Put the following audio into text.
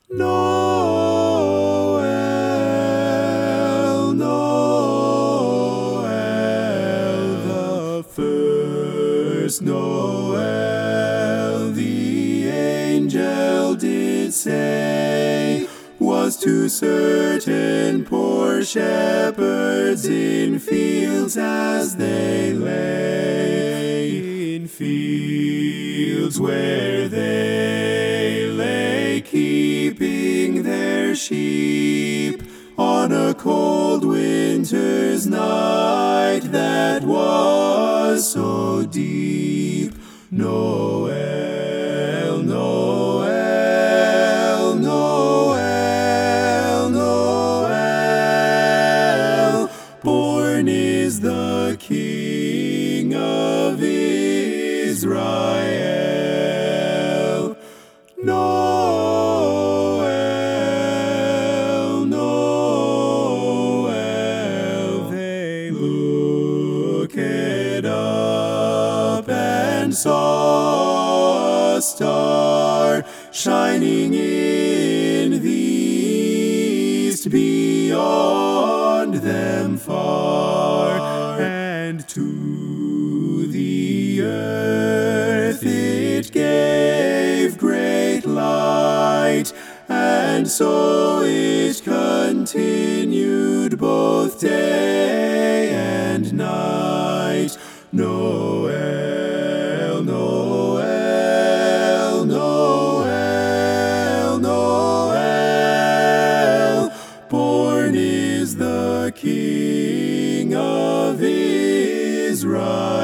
Noel, Noel, the first Noel, the angel did say, was to certain poor shepherds in fields as they lay, in fields where they lay keeping their sheep on a cold winter's night that was so deep. Noel, Noel, Noel, Noel, born is the King of Israel. Noel, Noel, they looked up and saw a star shining in the east beyond them far, and to the earth it gave great light, and so it continued both day and night. Noel, Noel, Noel, Noel, born is the King of Israel.